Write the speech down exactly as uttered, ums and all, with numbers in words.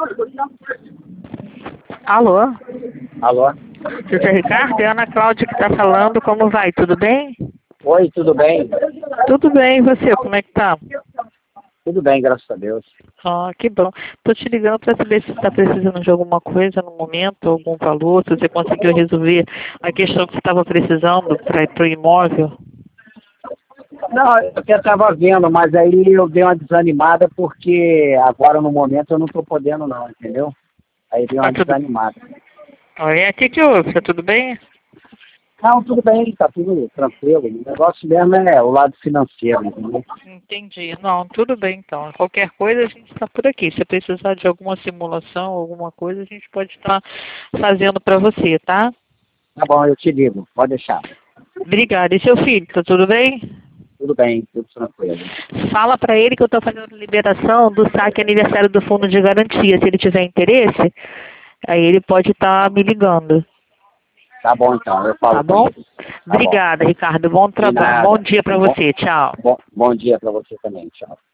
Alô? Alô? Doutor Ricardo, é a Ana Cláudia que está falando. Como vai? Tudo bem? Oi, tudo bem? Tudo bem, e você? Como é que tá? Tudo bem, graças a Deus. Ah, que bom. Tô te ligando para saber se você está precisando de alguma coisa no momento, algum valor, se você conseguiu resolver a questão que você estava precisando para o imóvel. Não, eu até estava vendo, mas aí eu dei uma desanimada porque agora no momento eu não estou podendo não, entendeu? Aí dei Ah, uma tudo... desanimada. Oi, o que que houve? Tá tudo bem? Não, tudo bem, tá tudo tranquilo. O negócio mesmo é o lado financeiro, entendeu? Entendi. Não, tudo bem então. Qualquer coisa a gente está por aqui. Se precisar de alguma simulação, alguma coisa, a gente pode estar fazendo para você, tá? Tá bom, eu te ligo, pode deixar. Obrigada. E seu filho, tá tudo bem? Tudo bem, tudo tranquilo. Fala para ele que eu estou fazendo liberação do saque aniversário do fundo de garantia. Se ele tiver interesse, aí ele pode estar me ligando. Tá bom então, eu falo Tá com bom? ele. Tá bom. Obrigada, Ricardo. Bom De trabalho. Bom nada. dia para Bom, você. Tchau. bom, bom dia para você também, tchau.